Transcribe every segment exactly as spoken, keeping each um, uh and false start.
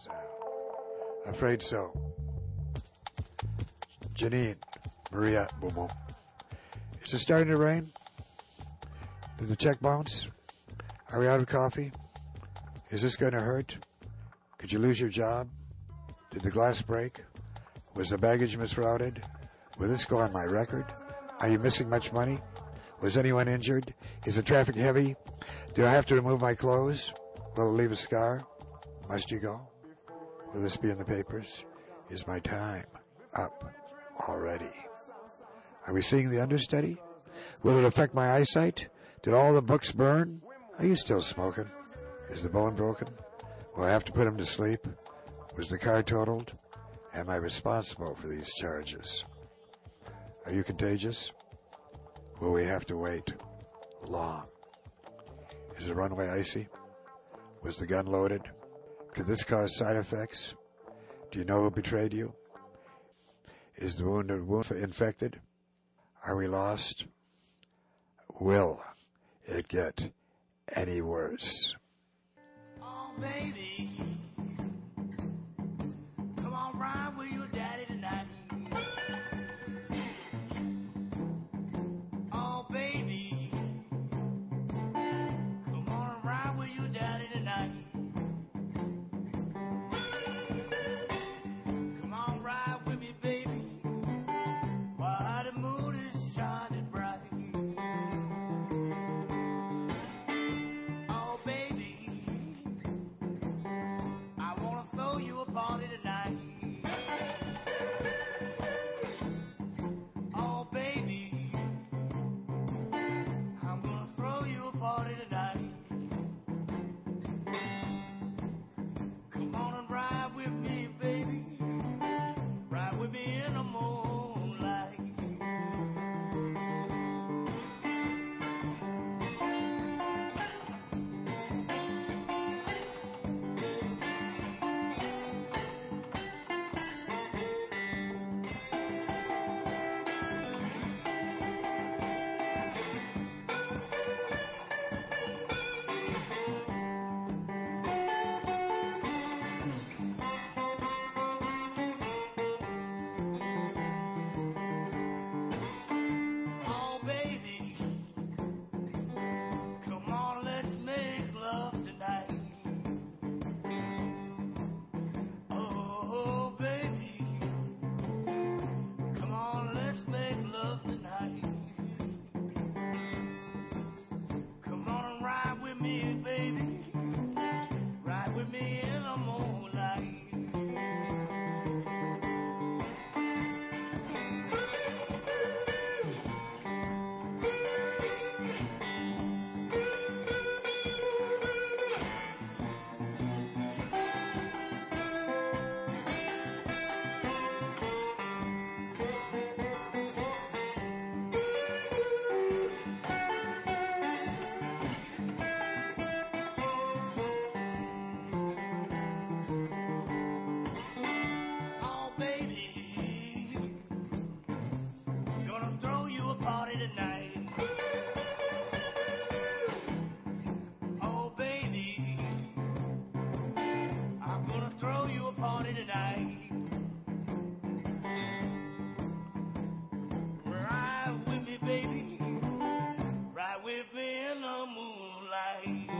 sound. Afraid so. Janine, Maria, boom boom. Is it starting to rain? Did the check bounce? Are we out of coffee? Is this going to hurt? Could you lose your job? Did the glass break? Was the baggage misrouted? Will this go on my record? Are you missing much money? Was anyone injured? Is the traffic heavy? Do I have to remove my clothes? Will it leave a scar? Must you go? Will this be in the papers? Is my time up already? Are we seeing the understudy? Will it affect my eyesight? Did all the books burn? Are you still smoking? Is the bone broken? Will I have to put him to sleep? Was the car totaled? Am I responsible for these charges? Are you contagious? Will we have to wait long? Is the runway icy? Was the gun loaded? Could this cause side effects? Do you know who betrayed you? Is the wounded wound infected? Are we lost? Will it get any worse? Oh, baby, come on, ride with your daddy tonight. Oh, baby, come on, ride with your daddy tonight. Come on, ride with me, baby, while the moon is shining bright. Oh, baby, I wanna throw you a party tonight. Oh, baby, I'm gonna throw you a party tonight. Come on and ride with me, baby. Ride with me in the moonlight. Oh, baby, come on, let's make love tonight. Oh, baby, come on, let's make love tonight. Come on and ride with me, baby. Ride with me in the moonlight. Oh, baby, gonna throw you a party tonight. Oh, baby, I'm gonna throw you a party tonight. Ride with me, baby. Ride with me in the moonlight.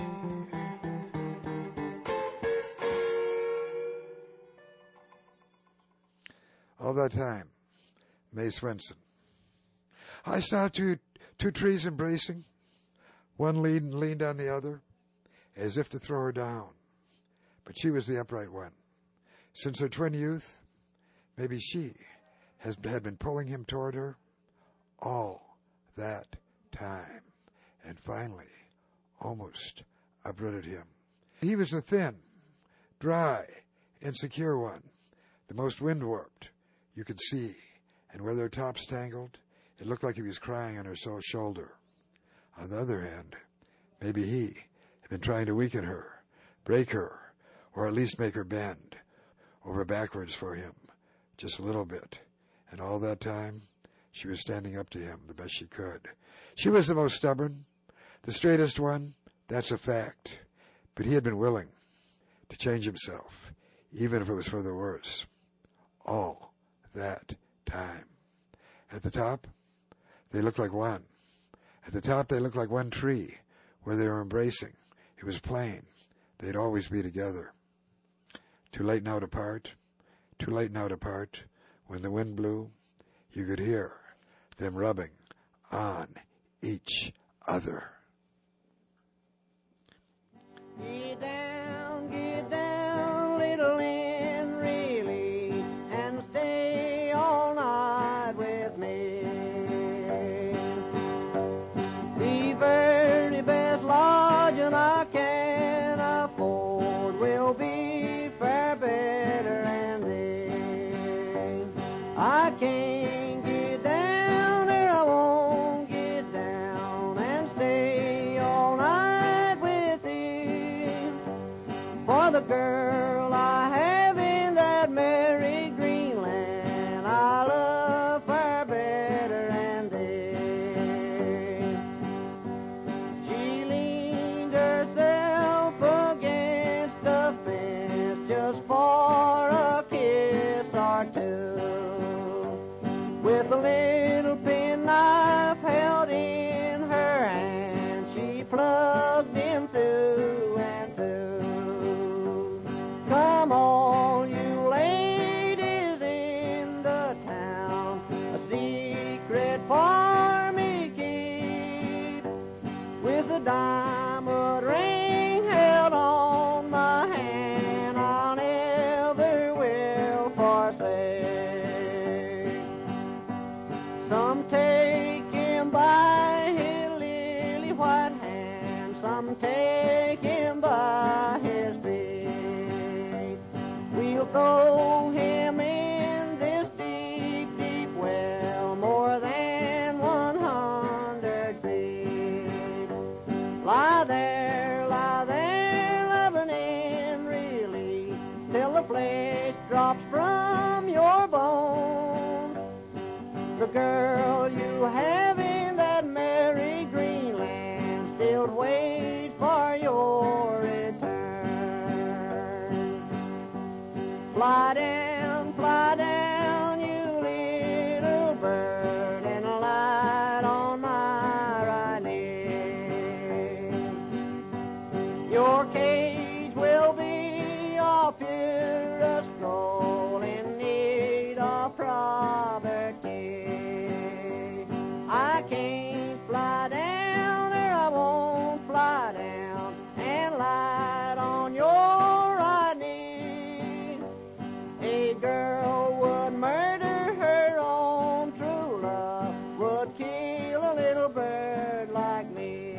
All that time, Mae Swenson. I saw two two trees embracing. One leaned, leaned on the other, as if to throw her down. But she was the upright one. Since her twin youth, maybe she has had been pulling him toward her all that time, and finally almost uprooted him. He was the thin, dry, insecure one, the most wind-warped you could see, and where their tops tangled, it looked like he was crying on her so shoulder. On the other hand, maybe he had been trying to weaken her, break her, or at least make her bend over backwards for him, just a little bit. And all that time, she was standing up to him the best she could. She was the most stubborn, the straightest one, that's a fact. But he had been willing to change himself, even if it was for the worse. All that time. At the top, they looked like one. At the top, they looked like one tree, where they were embracing. It was plain. They'd always be together. Too late now to part, too late now to part. When the wind blew, you could hear them rubbing on each other. Get down, get down, little Lynn, really, and stay all night with me. The very best lodging I can afford will be far better than this. I can't get down there, I won't get down and stay all night with him. For the girl I have in that merry Greenland, I love far better than this. She leaned herself against the fence just for a kiss or two, with a little penknife held in her hand. She plugged him two and two. Come on, you ladies in the town, a secret for me keep, with a diamond ring held on my hand, I never will forsake. Some take him by his lily white hand, some take him by his feet. We'll throw him in this deep, deep well, more than one hundred feet. Lie there, lie there, loving him really, till the flesh drops from your bones. The girl you have in that merry Greenland still waits for your return. Fly down, fly down, you little bird, and light on my right ear. Your cage will be of purest gold in need of poverty. I can't fly down there, I won't fly down and light on your right knee. A girl would murder her own true love, would kill a little bird like me.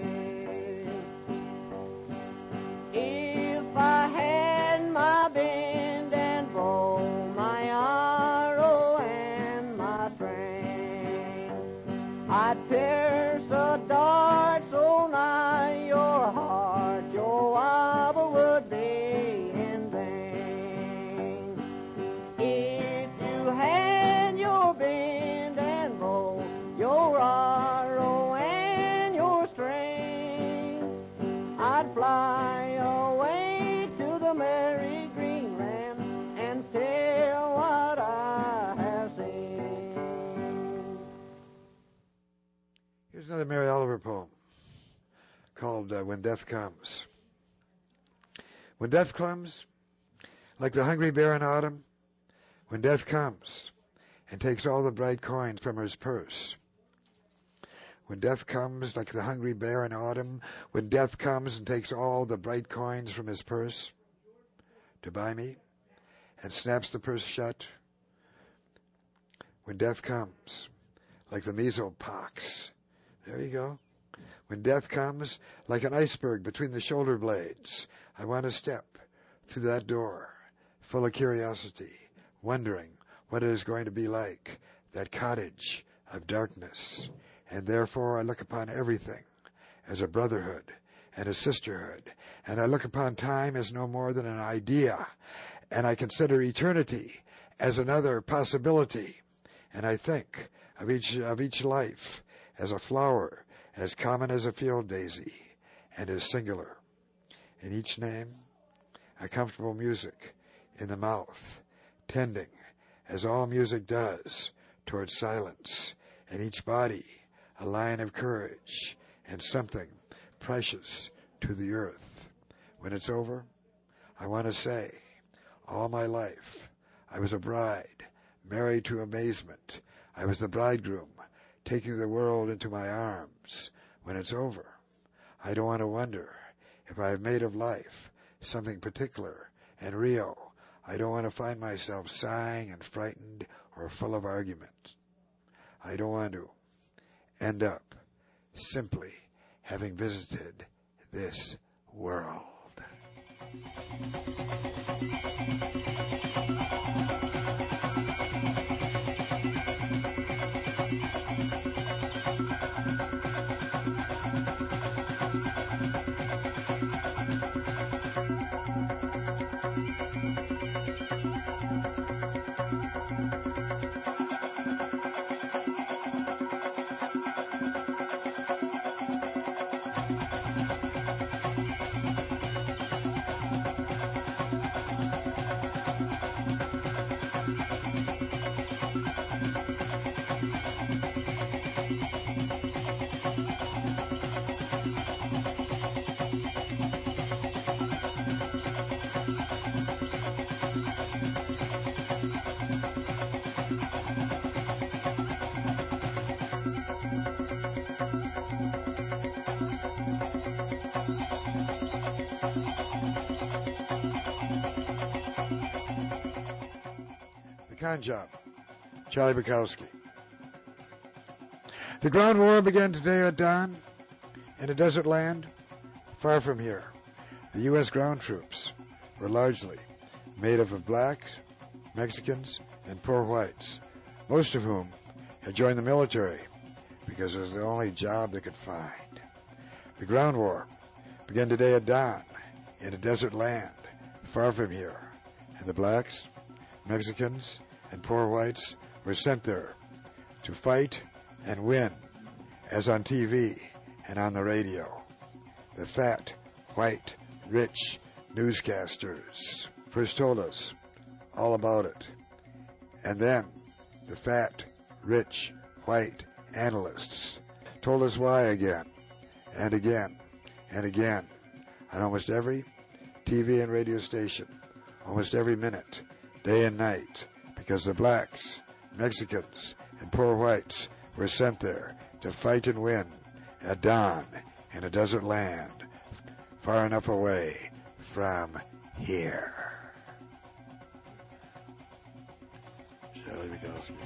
If I had my bend and bow, my arrow and my strength, I'd pierce a dart so nigh your heart, your wobble would be in vain. If you had your bend and bow, your arrow and your strength, I'd fly away to the merry Greenland and tell what I have seen. Here's another Mary Oliver poem called uh, When Death Comes. When death comes, like the hungry bear in autumn, when death comes and takes all the bright coins from his purse. When death comes, like the hungry bear in autumn, when death comes and takes all the bright coins from his purse to buy me, and snaps the purse shut. When death comes, like the measles pox. There you go. When death comes, like an iceberg between the shoulder blades, I want to step through that door, full of curiosity, wondering what it is going to be like, that cottage of darkness. And therefore I look upon everything as a brotherhood and a sisterhood, and I look upon time as no more than an idea, and I consider eternity as another possibility, and I think of each of each life as a flower as common as a field daisy and as singular. In each name, a comfortable music in the mouth, tending, as all music does, towards silence, and each body a line of courage and something precious to the earth. When it's over, I want to say, all my life, I was a bride, married to amazement. I was the bridegroom, taking the world into my arms. When it's over, I don't want to wonder if I have made of life something particular and real. I don't want to find myself sighing and frightened or full of argument. I don't want to end up simply having visited this world. Con job. Charlie Bukowski. The ground war began today at dawn in a desert land far from here. The U S ground troops were largely made up of blacks, Mexicans, and poor whites, most of whom had joined the military because it was the only job they could find. The ground war began today at dawn in a desert land far from here, and the blacks, Mexicans, and poor whites were sent there to fight and win, as on T V and on the radio. The fat, white, rich newscasters first told us all about it. And then the fat, rich, white analysts told us why again and again and again on almost every T V and radio station, almost every minute, day and night, because the blacks, Mexicans, and poor whites were sent there to fight and win at dawn in a desert land far enough away from here. Charlie Bukowski.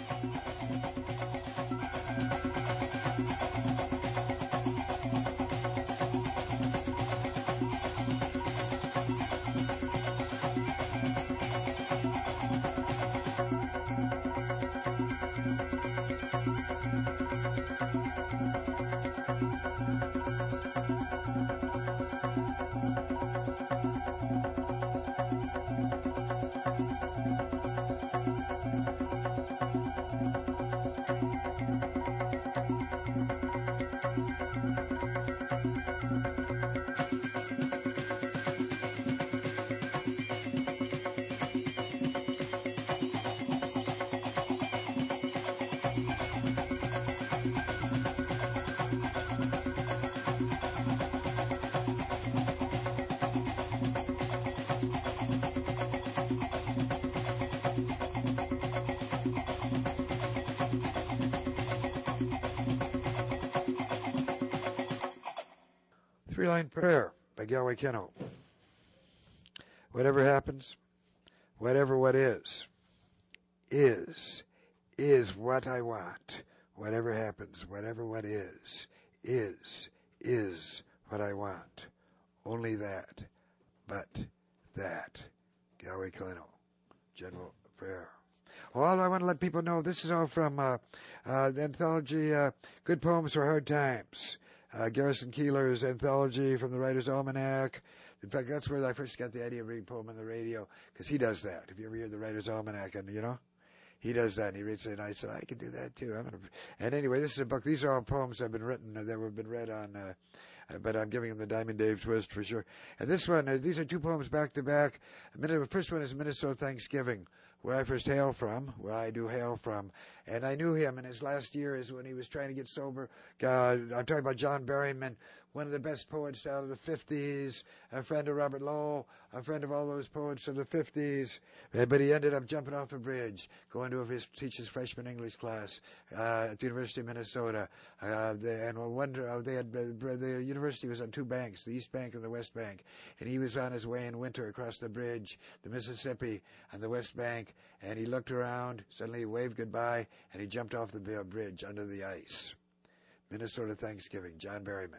Three-line prayer by Galway Keno. Whatever happens, whatever what is, is, is what I want. Whatever happens, whatever what is, is, is what I want. Only that, but that. Galway Keno. General prayer. Well, I want to let people know this is all from uh, uh, the anthology uh, Good Poems for Hard Times. Uh, Garrison Keillor's anthology from the Writer's Almanac. In fact, that's where I first got the idea of reading poem on the radio, because he does that. If you ever hear the Writer's Almanac, and you know, he does that, and he reads it, and I said, I can do that too. I'm gonna. And anyway, this is a book. These are all poems that have been written, that have been read on uh, uh, but I'm giving him the Diamond Dave twist for sure. And this one, uh, these are two poems back to back. The first one is Minnesota Thanksgiving, where I first hail from, where I do hail from. And I knew him in his last years when he was trying to get sober. Uh, I'm talking about John Berryman, one of the best poets out of the fifties, a friend of Robert Lowell, a friend of all those poets of the fifties. Uh, but he ended up jumping off a bridge, going to his, teach his freshman English class uh, at the University of Minnesota. Uh, they, and one, uh, they had, uh, the university was on two banks, the East Bank and the West Bank. And he was on his way in winter across the bridge, the Mississippi, on the West Bank. And he looked around, suddenly he waved goodbye, and he jumped off the bridge under the ice. Minnesota Thanksgiving, John Berryman.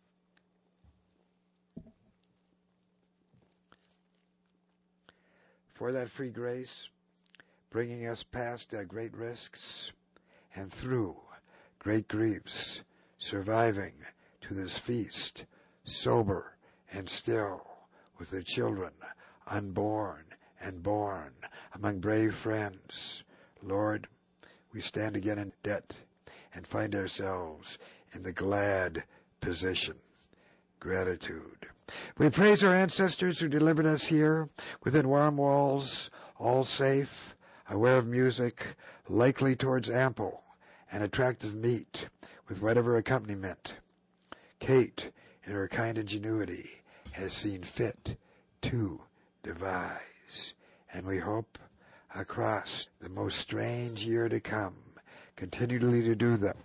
For that free grace, bringing us past our great risks, and through great griefs, surviving to this feast, sober and still, with the children unborn and born among brave friends. Lord, we stand again in debt and find ourselves in the glad position. Gratitude. We praise our ancestors who delivered us here within warm walls, all safe, aware of music, likely towards ample and attractive meat with whatever accompaniment Kate, in her kind ingenuity, has seen fit to devise. And we hope, across the most strange year to come, continually to do them.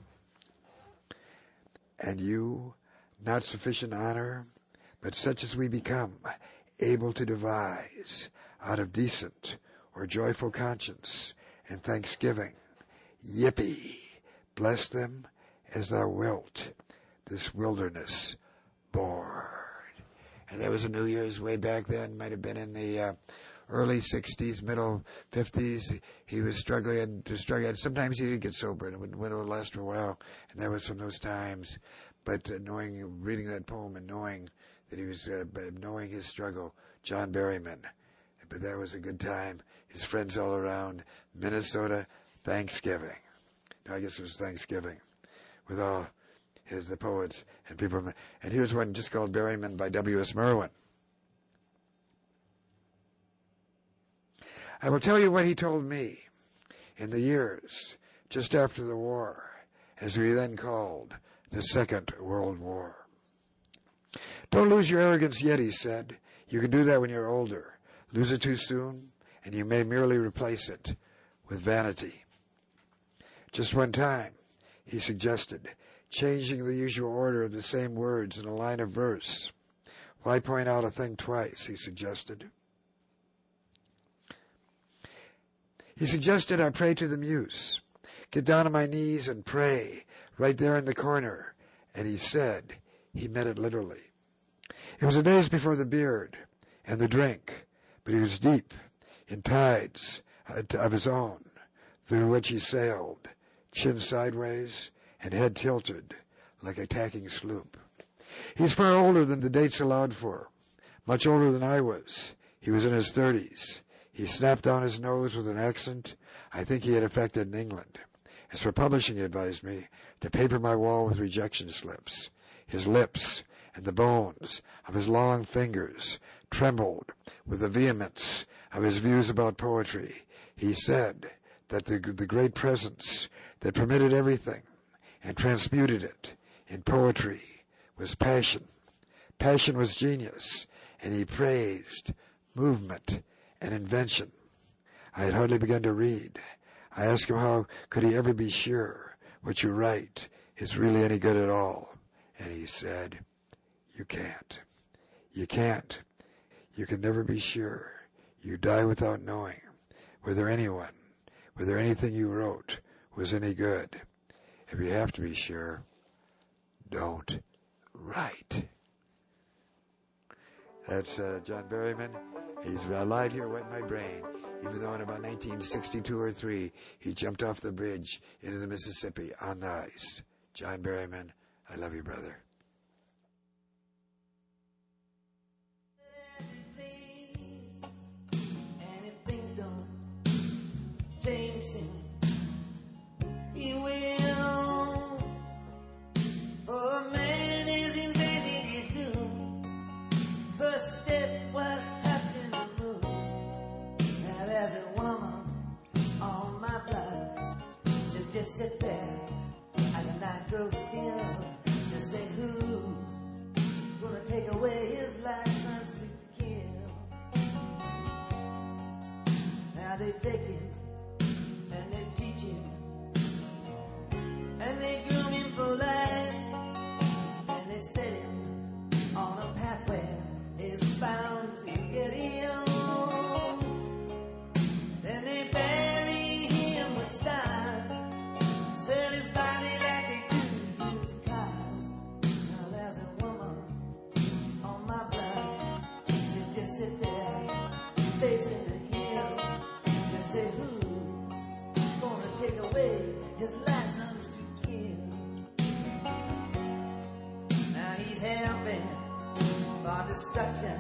And you, not sufficient honor, but such as we become, able to devise, out of decent or joyful conscience and thanksgiving. Yippee! Bless them as thou wilt, this wilderness board. And that was a New Year's way back then, might have been in the uh, early sixties, middle fifties. He was struggling to struggle. Sometimes he did get sober, and it would, would last for a while. And that was from those times. But uh, knowing, reading that poem and knowing that he was, uh, knowing his struggle, John Berryman. But that was a good time. His friends all around. Minnesota Thanksgiving. No, I guess it was Thanksgiving, with all his the poets and people. And here's one just called Berryman by W S Merwin. I will tell you what he told me in the years just after the war, as we then called the Second World War. Don't lose your arrogance yet, he said. You can do that when you're older. Lose it too soon, and you may merely replace it with vanity. Just one time, he suggested, changing the usual order of the same words in a line of verse. Why point out a thing twice, he suggested. He suggested I pray to the muse, get down on my knees and pray right there in the corner. And he said he meant it literally. It was the days before the beard and the drink, but he was deep in tides of his own, through which he sailed, chin sideways and head tilted like a tacking sloop. He's far older than the dates allowed for, much older than I was. He was in his thirties. He snapped down his nose with an accent I think he had affected in England. As for publishing, he advised me to paper my wall with rejection slips. His lips and the bones of his long fingers trembled with the vehemence of his views about poetry. He said that the, the great presence that permitted everything and transmuted it in poetry was passion. Passion was genius, and he praised movement and invention. I had hardly begun to read. I asked him how could he ever be sure what you write is really any good at all. And he said, you can't. You can't. You can never be sure. You die without knowing whether anyone, whether anything you wrote was any good. If you have to be sure, don't write. That's uh, John Berryman. He's alive here, wet in my brain, even though in about nineteen sixty-two or three, he jumped off the bridge into the Mississippi on the ice. John Berryman, I love you, brother. And if things don't change soon, he will. For a man is in crazy there's a woman on my block. She'll just sit there as the night grows still. She'll say, who gonna take away his license to kill? Now they take him and they teach him and they groom him for life, and they set him on a path where he's bound to get ill. Then they bury him with stars, sell his body like they do used cars. Now there's a woman on my block. She just sit there facing the hill. She say, who gonna take away his license to kill? Now he's hell-bent for destruction.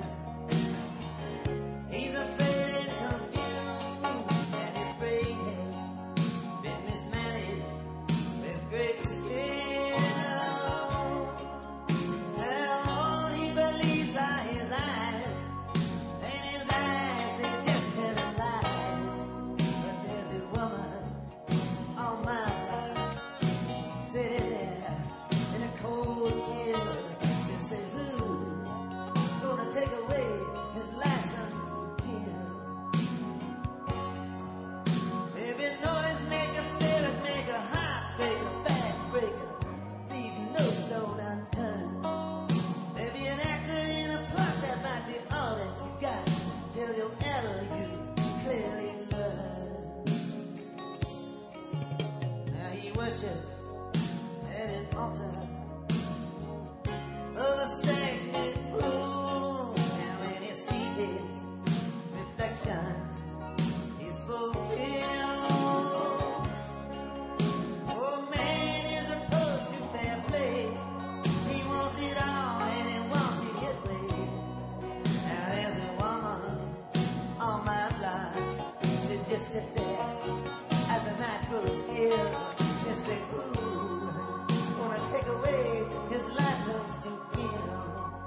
He's afraid and confused, and his brain has been mismanaged with great skill. Now all he believes are his eyes, and his eyes, they just tell him lies. But there's a woman on my block, sitting there in a cold chill. She'll say, who gonna take away his license to kill? Maybe noise maker, spirit maker, heartbreaker, backbreaker, leave no stone unturned. Maybe an actor in a plot that might be all that you got till you ever you clearly learn. Now he worships at an altar of a stagnant pool, and when he sees his reflection, he's fulfilled. Oh, man is opposed to fair play. He wants it all and he wants it his way. Now there's a woman on my block. She just sit there as the night grows still. She say, ooh, gonna take away his license to kill.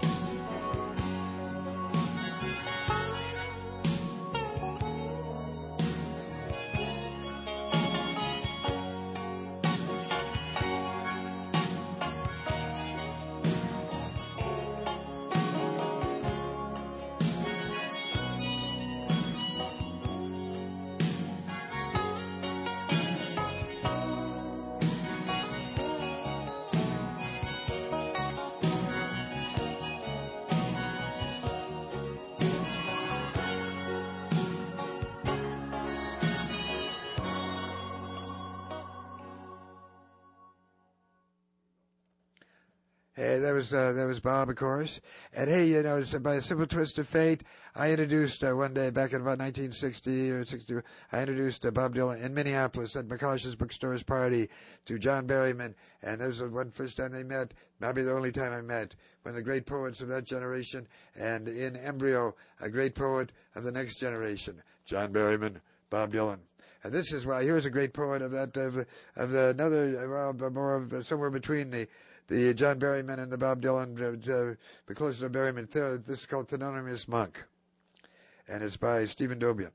Hey, that was uh, that was Bob, of course. And hey, you know, it's by a simple twist of fate, I introduced uh, one day back in about nineteen sixty or sixty, I introduced uh, Bob Dylan in Minneapolis at McCosh's Bookstores party to John Berryman, and that was the one first time they met, maybe the only time I met, one of the great poets of that generation, and in embryo, a great poet of the next generation, John Berryman, Bob Dylan. And this is why here's a great poet of that of of the, another well, more of somewhere between the. The John Berryman and the Bob Dylan, uh, the closer to Berryman. This is called Thelonious Monk, and it's by Stephen Dobian.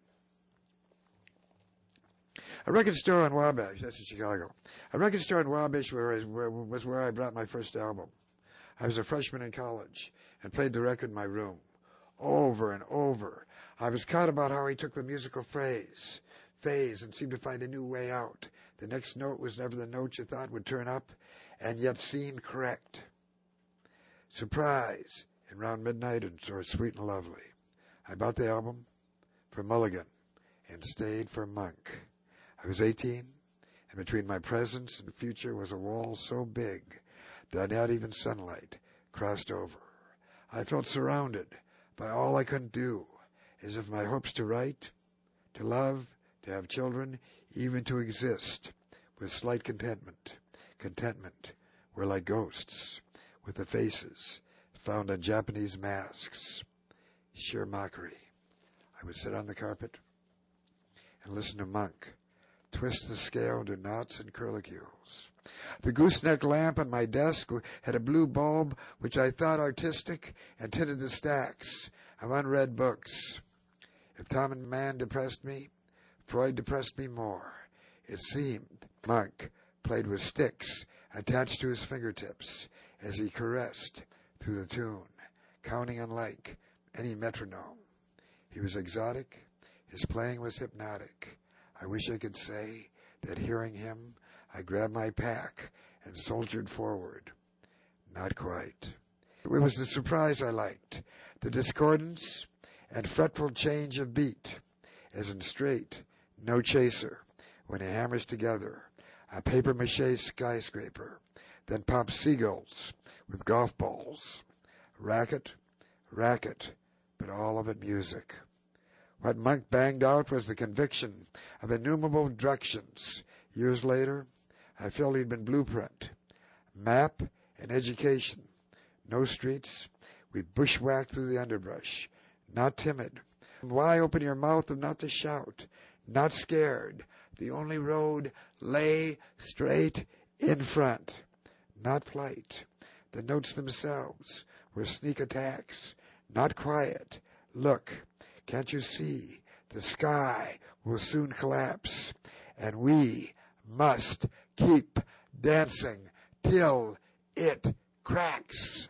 A record store in Wabash, that's in Chicago. A record store in Wabash where, where, was where I brought my first album. I was a freshman in college and played the record in my room over and over. I was caught about how he took the musical phrase, phase, and seemed to find a new way out. The next note was never the note you thought would turn up, and yet seemed correct. Surprise, in round midnight and sort of sweet and lovely. I bought the album for Mulligan and stayed for Monk. I was eighteen, and between my presence and future was a wall so big that not even sunlight crossed over. I felt surrounded by all I couldn't do, as if my hopes to write, to love, to have children, even to exist, with slight contentment. Contentment were like ghosts, with the faces found on Japanese masks. Sheer mockery. I would sit on the carpet and listen to Monk twist the scale into knots and curlicues. The gooseneck lamp on my desk had a blue bulb which I thought artistic and tinted the stacks of unread books. If Tom and Mann depressed me, Freud depressed me more. It seemed Monk played with sticks attached to his fingertips as he caressed through the tune, counting unlike any metronome. He was exotic. His playing was hypnotic. I wish I could say that hearing him, I grabbed my pack and soldiered forward. Not quite. It was the surprise I liked, the discordance and fretful change of beat, as in Straight, No Chaser, when he hammers together a papier-mâché skyscraper, then pops seagulls with golf balls. Racket, racket, but all of it music. What Monk banged out was the conviction of innumerable directions. Years later, I felt he'd been blueprint, map, and education. No streets. We bushwhacked through the underbrush. Not timid. Why open your mouth and not to shout? Not scared. The only road lay straight in front. Not flight. The notes themselves were sneak attacks. Not quiet. Look, can't you see? The sky will soon collapse, and we must keep dancing till it cracks.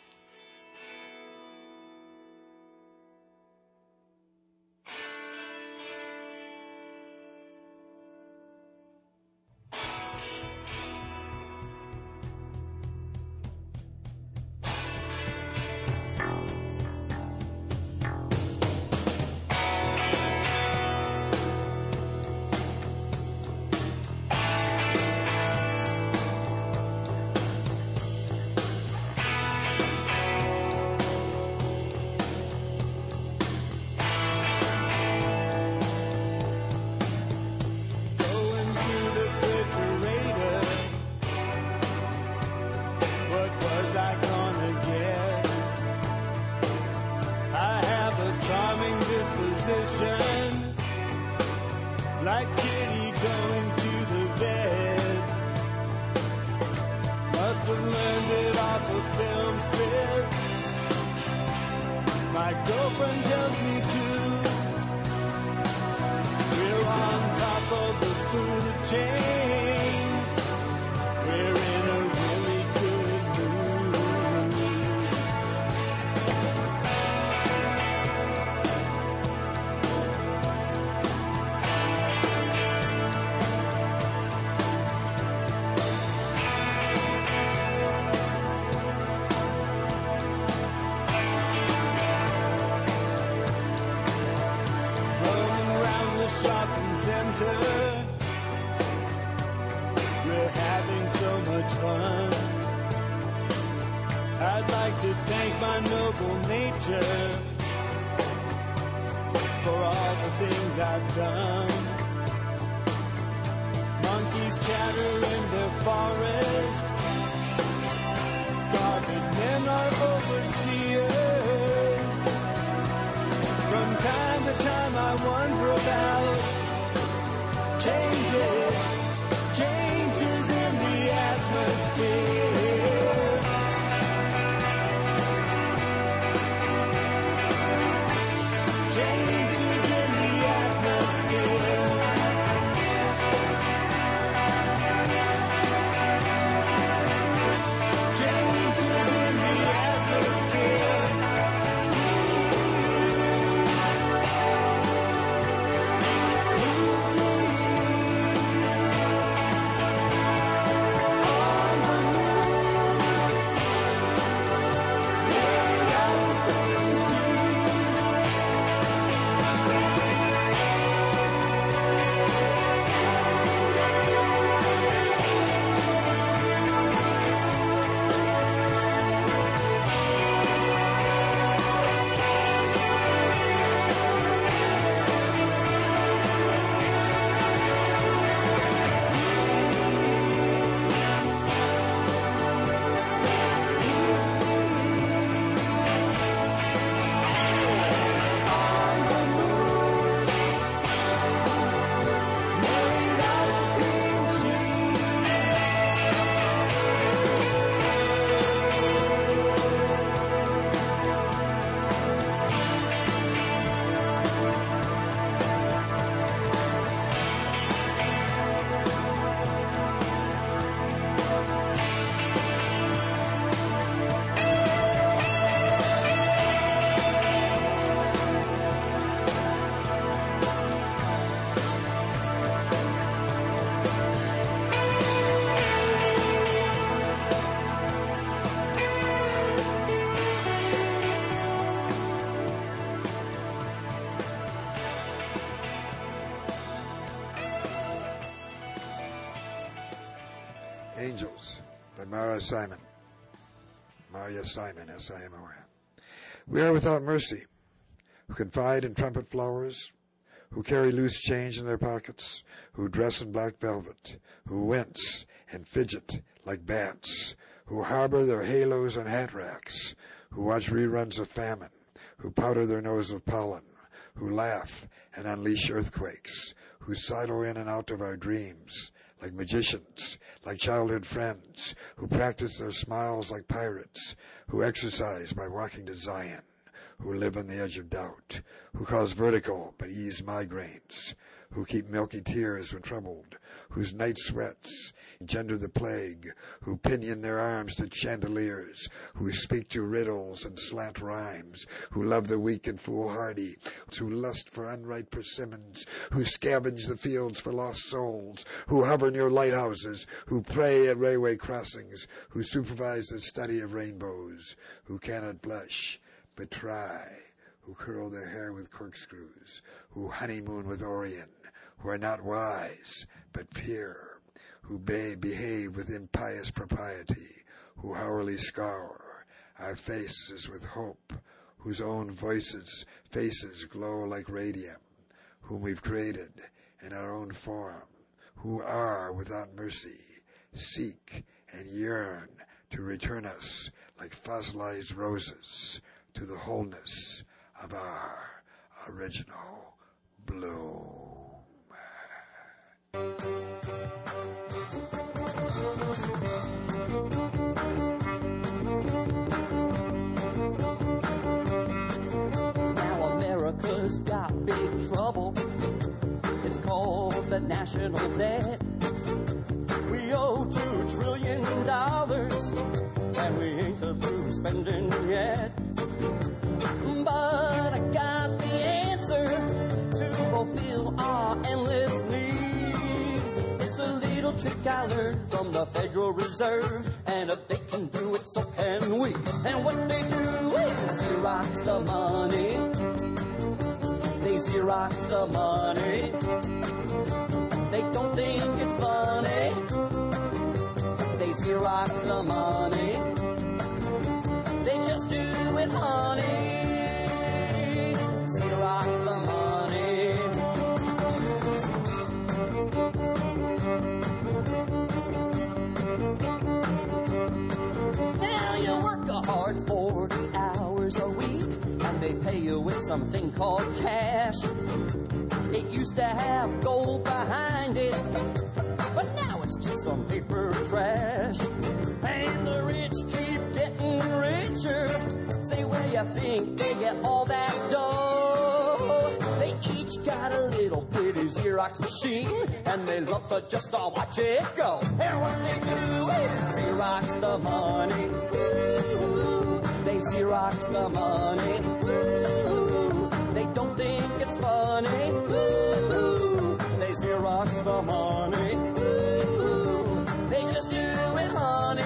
Like Kitty going to the vet. Must have learned it off a film strip. My girlfriend tells me to. We're on top of the food chain. We're in a really good mood. Shopping center, we're having so much fun. I'd like to thank my noble nature for all the things I've done. Monkeys chatter in the forest, garbage men are overseers. From time to time I wonder about changes, changes in the atmosphere. Changes in the atmosphere. Angels by Mara Simon. Maria Simon, S I M O N. We are without mercy, who confide in trumpet flowers, who carry loose change in their pockets, who dress in black velvet, who wince and fidget like bats, who harbor their halos on hat racks, who watch reruns of famine, who powder their nose of pollen, who laugh and unleash earthquakes, who sidle in and out of our dreams like magicians, like childhood friends, who practice their smiles like pirates, who exercise by walking to Zion, who live on the edge of doubt, who cause vertigo but ease migraines, who keep milky tears when troubled, whose night sweats engender the plague, who pinion their arms to chandeliers, who speak to riddles and slant rhymes, who love the weak and foolhardy, who lust for unripe persimmons, who scavenge the fields for lost souls, who hover near lighthouses, who pray at railway crossings, who supervise the study of rainbows, who cannot blush but try, who curl their hair with corkscrews, who honeymoon with Orion, who are not wise but peer, who may behave with impious propriety, who hourly scour our faces with hope, whose own voices, faces glow like radium, whom we've created in our own form, who are without mercy, seek and yearn to return us like fossilized roses to the wholeness of our original bloom. Now America's got big trouble. It's called the national debt. We owe two trillion dollars, and we ain't through spending yet. But I got the answer to fulfill our endless need. It's a little trick I learned from the Federal Reserve, and if they can do it, so can we. And what they do is Xerox the money. They Xerox the money. They don't think it's funny. They Xerox the money. They just do it, honey. Xerox the money. Now you work a hard forty hours a week, and they pay you with something called cash. It used to have gold behind it, but now it's just some paper trash. And the rich keep getting richer. Say where you think they get all that dough. They each got a little bitty Xerox machine, and they love to just all watch it go. And what they do is Xerox the money. Ooh, they Xerox the money. Ooh, they don't think it's funny. Ooh, they Xerox the money. Ooh, they just do it, honey.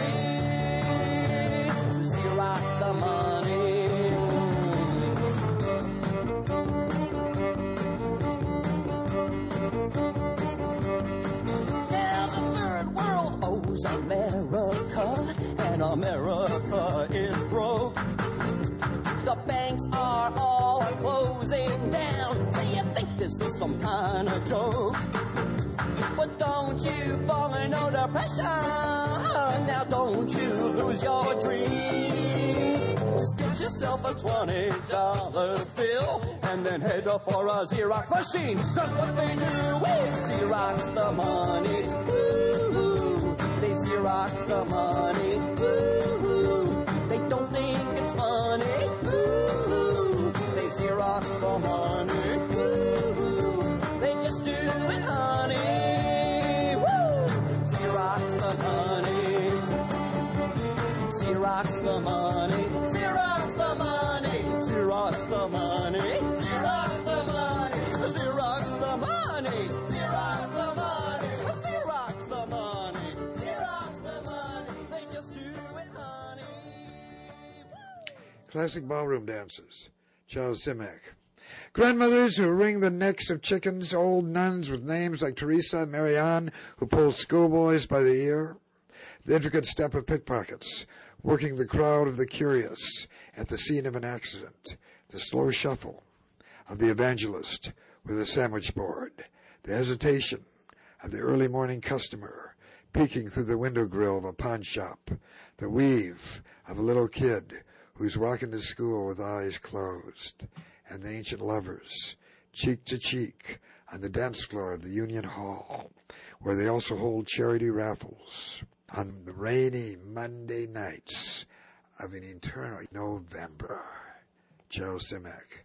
Xerox the money. Now the third world owes America, and America is broke. The banks are all closing down. So you think this is some kind of joke? But don't you fall in no depression. Now don't you lose your dreams. Just get yourself a twenty dollar bill and then head up for a Xerox machine. Cause what they do is Xerox the money. Ooh, they Xerox the money. Ooh, they don't think it's funny. Ooh, they Xerox the money. Ooh, they just do it, honey. Xerox the money. Xerox the money. Xerox the money. Xerox the money. Xerox the money. Xerox the money. Xerox the money. Xerox the money. Xerox the money. They just do it, honey. Classic ballroom dances. Charles Simek. Grandmothers who wring the necks of chickens, old nuns with names like Teresa and Marianne who pulled schoolboys by the ear, The intricate step of pickpockets, working the crowd of the curious at the scene of an accident, the slow shuffle of the evangelist with a sandwich board, the hesitation of the early morning customer peeking through the window grill of a pawn shop, the weave of a little kid who's walking to school with eyes closed, and the ancient lovers, cheek to cheek, on the dance floor of the Union Hall, where they also hold charity raffles on the rainy Monday nights of an eternal November. Joe Simek.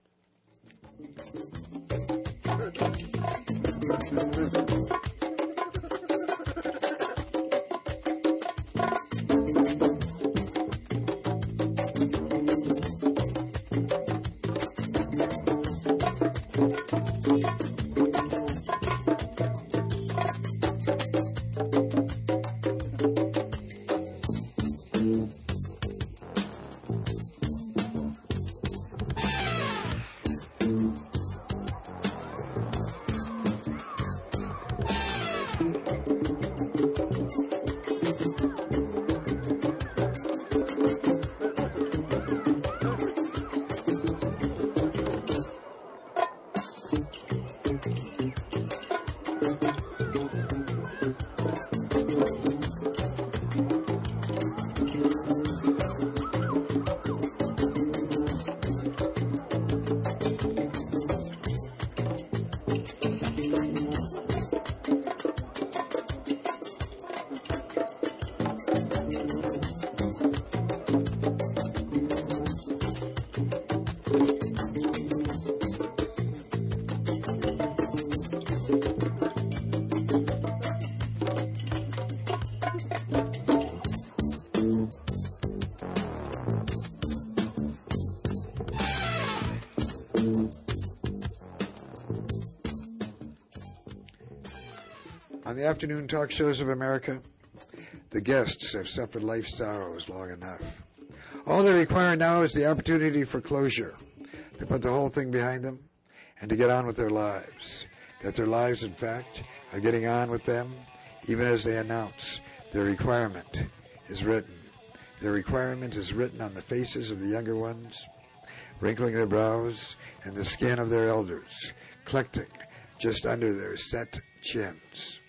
On the afternoon talk shows of America, the guests have suffered life's sorrows long enough. All they require now is the opportunity for closure, to put the whole thing behind them, and to get on with their lives. That their lives, in fact, are getting on with them, even as they announce their requirement is written. Their requirement is written on the faces of the younger ones, wrinkling their brows, and the skin of their elders, collecting just under their set chins.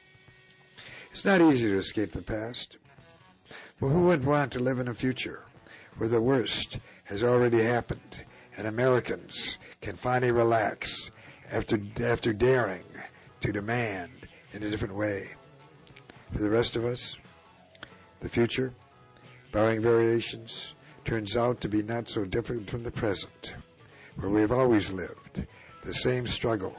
It's not easy to escape the past, but who would want to live in a future where the worst has already happened and Americans can finally relax after after daring to demand in a different way? For the rest of us, the future, barring variations, turns out to be not so different from the present, where we have always lived the same struggle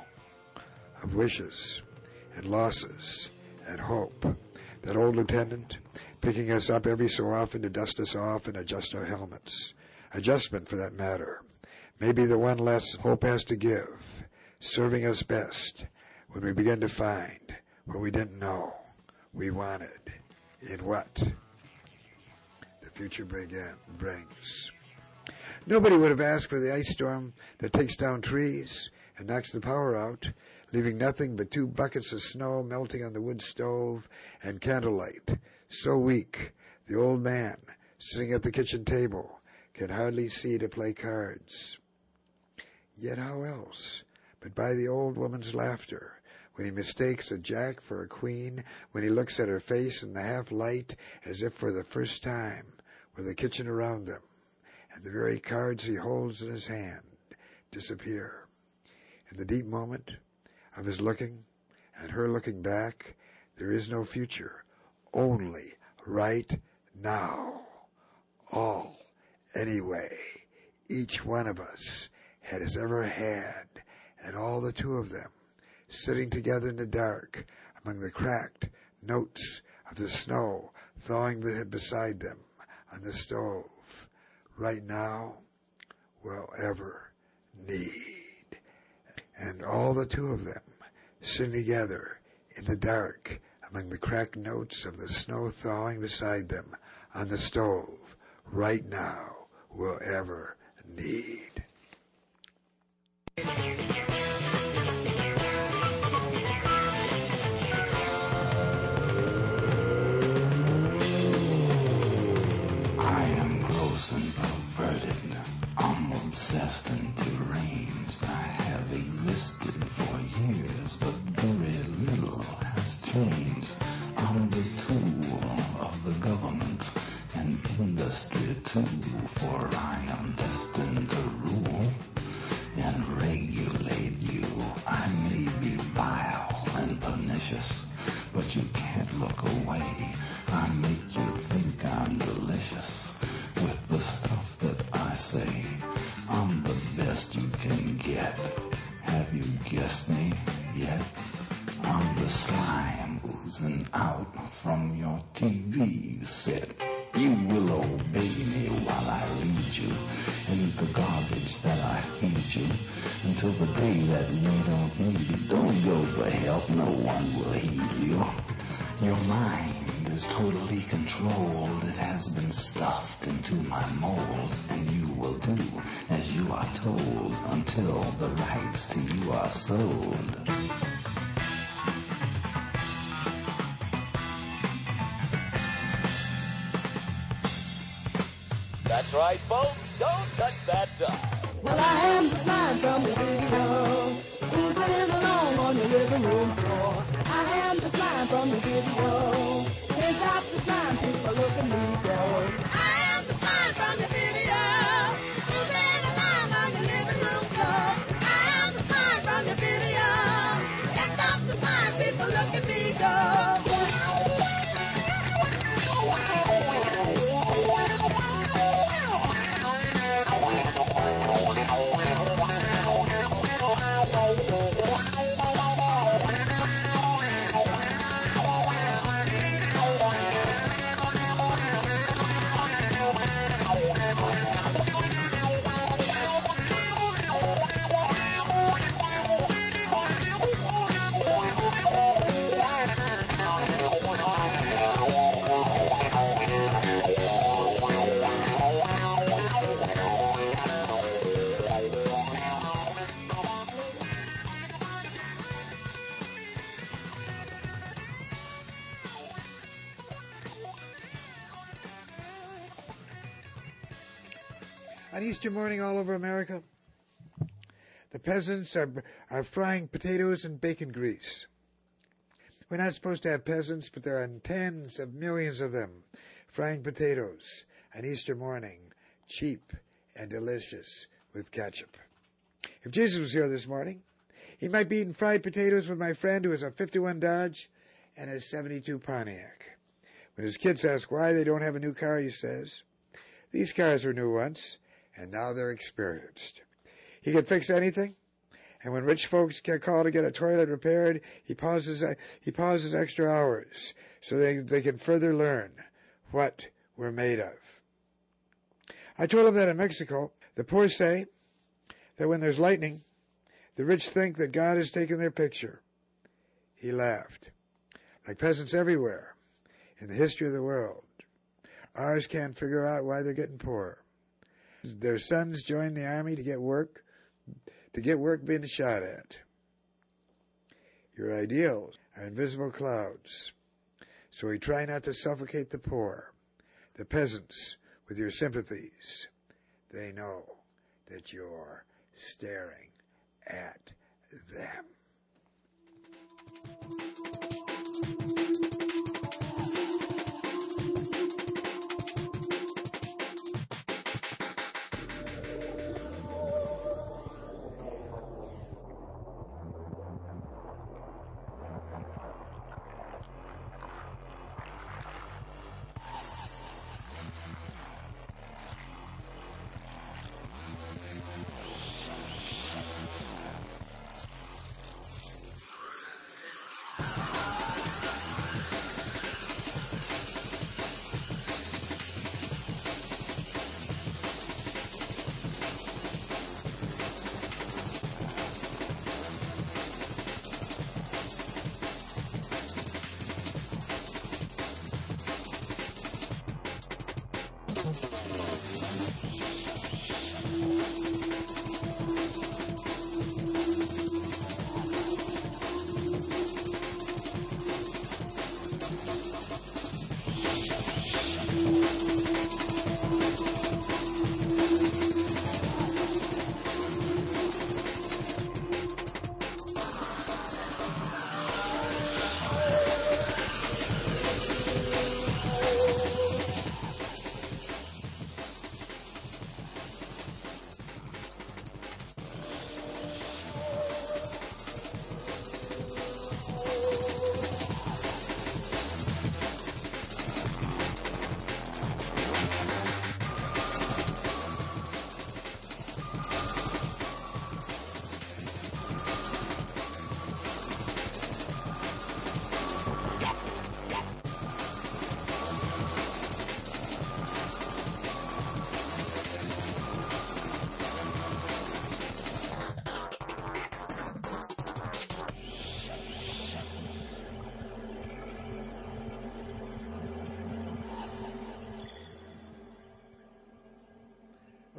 of wishes and losses and hope. That old lieutenant picking us up every so often to dust us off and adjust our helmets. Adjustment, for that matter, may be the one less hope has to give, serving us best when we begin to find what we didn't know we wanted in what the future brings. Nobody would have asked for the ice storm that takes down trees and knocks the power out, leaving nothing but two buckets of snow melting on the wood stove and candlelight, so weak the old man sitting at the kitchen table can hardly see to play cards. Yet how else but by the old woman's laughter, when he mistakes a jack for a queen, when he looks at her face in the half-light as if for the first time, with the kitchen around them, and the very cards he holds in his hand disappear. In the deep moment of his looking and her looking back, there is no future, only right now. All, anyway, each one of us has ever had, and all the two of them, sitting together in the dark among the cracked notes of the snow thawing beside them on the stove, right now, will ever need. And all the two of them sitting together in the dark among the cracked notes of the snow thawing beside them on the stove right now will ever need. times, but very little has changed. I'm the tool of the government and industry too, for I am destined to rule and regulate you. I may be vile and pernicious, but you can't look away. I make you think I'm delicious with the stuff that I say. I'm the best you can get. Have you guessed me yet? I'm the slime oozing out from your T V set. You will obey me while I lead you in the garbage that I feed you until the day that we don't need you. Don't go for help, no one will heed you. Your mind is totally controlled. It has been stuffed into my mold, and you will do as you are told until the rights to you are sold. That's right, folks. Don't touch that dial. Well, I am the slime from the video, oozing along on your living room floor. I am the slime from the video. Can't stop the slime, people look at me go. I am the slime from the video, oozing along on your living room floor. I am the slime from the video. Can't stop the slime, people look at me go. On Easter morning all over America, the peasants are, are frying potatoes in bacon grease. We're not supposed to have peasants, but there are tens of millions of them frying potatoes on Easter morning, cheap and delicious with ketchup. If Jesus was here this morning, he might be eating fried potatoes with my friend who has a fifty-one Dodge and a seventy-two Pontiac. When his kids ask why they don't have a new car, he says, "These cars were new once, and now they're experienced." He can fix anything, and when rich folks get called to get a toilet repaired, he pauses he pauses extra hours so they, they can further learn what we're made of. I told him that in Mexico, the poor say that when there's lightning, the rich think that God has taken their picture. He laughed. Like peasants everywhere in the history of the world, ours can't figure out why they're getting poor. Their sons join the army to get work, to get work being shot at. Your ideals are invisible clouds, so we try not to suffocate the poor, the peasants, with your sympathies. They know that you're staring at them.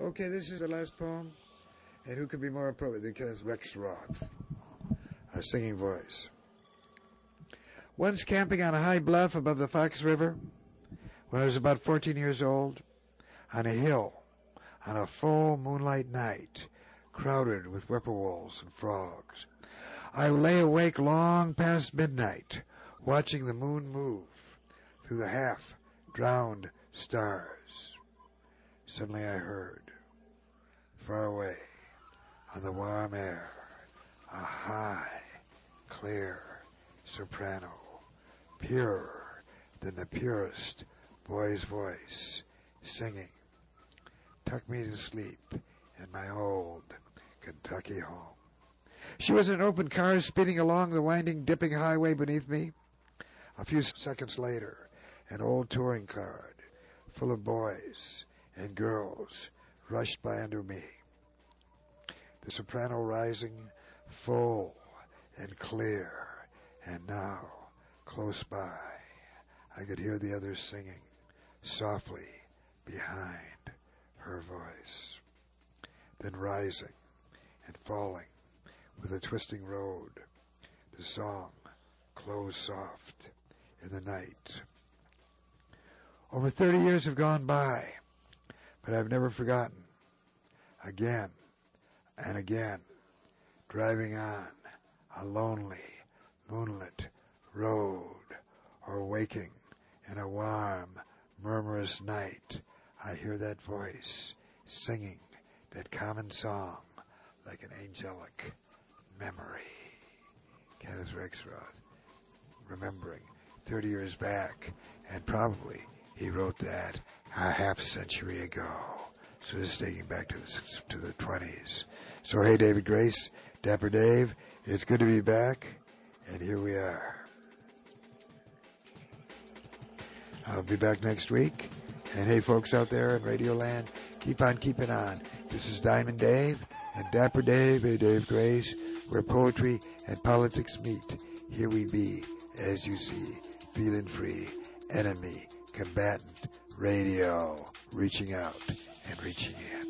Okay, this is the last poem. And who could be more appropriate than Kenneth Rexroth, a singing voice. Once camping on a high bluff above the Fox River, when I was about fourteen years old, on a hill, on a full moonlight night, crowded with whippoorwills and frogs, I lay awake long past midnight, watching the moon move through the half-drowned stars. Suddenly I heard, far away, on the warm air, a high, clear soprano, purer than the purest boy's voice, singing, "Tuck me to sleep in my old Kentucky home." She was in an open car speeding along the winding, dipping highway beneath me. A few seconds later, an old touring car full of boys and girls rushed by under me. The soprano rising full and clear, and now, close by, I could hear the others singing softly behind her voice. Then rising and falling with a twisting road, the song closed soft in the night. Over thirty years have gone by, but I've never forgotten. Again and again, driving on a lonely, moonlit road, or waking in a warm, murmurous night, I hear that voice singing that common song like an angelic memory. Kenneth Rexroth, remembering thirty years back, and probably he wrote that a half century ago. So this is taking back to the to the twenties. So hey, David Grace, Dapper Dave, it's good to be back, and here we are. I'll be back next week. And hey, folks out there in Radio Land, keep on keeping on. This is Diamond Dave and Dapper Dave, hey, Dave Grace, where poetry and politics meet. Here we be, as you see, feeling free, enemy, combatant, radio, reaching out and reaching in.